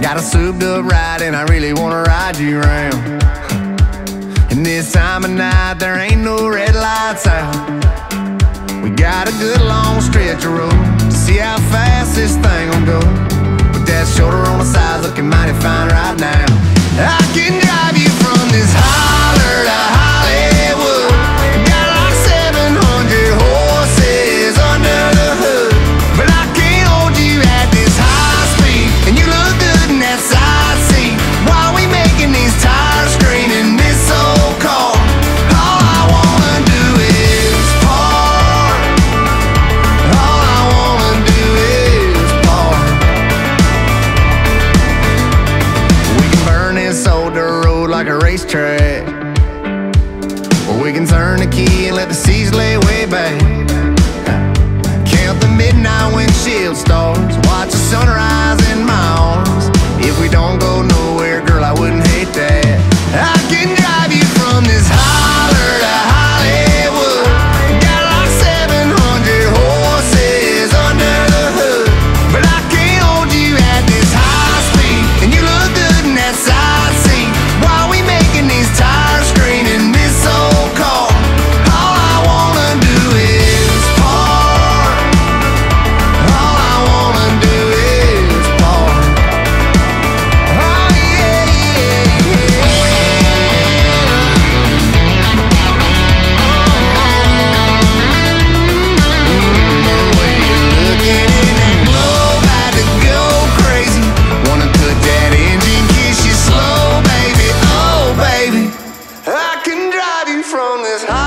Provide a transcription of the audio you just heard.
Got a souped up ride and I really wanna ride you around. And this time of night there ain't no red lights out. We got a good long stretch of road to see how fast this thing will go. With that shoulder on the side looking mighty fine right now. I can drive you from this holler to Hollywood. Got like 700 horses under the hood. But I can't hold you at this high speed, and you look good in that side seat. While we making these tires scream in this old car, all I wanna do is park. All I wanna do is park. We can burn this old dirt road like a racetrack, or we can turn the key and let the seas lay way back. Count the midnight windshield stars, watch the sunrise in my arms. If we don't go nowhere, girl, I wouldn't hate that. I can drive you from this holler to Hollywood. Got like 700 horses under the hood. But I can't hold you at this high speed, and you look good in that side seat. While we making these tires scream in this old car, all I wanna do is park. All I wanna do is park. Oh yeah, yeah, The way you're looking in that globe had to go crazy. Wanna cut that engine, kiss you slow, baby. Oh baby, I can drive you from this high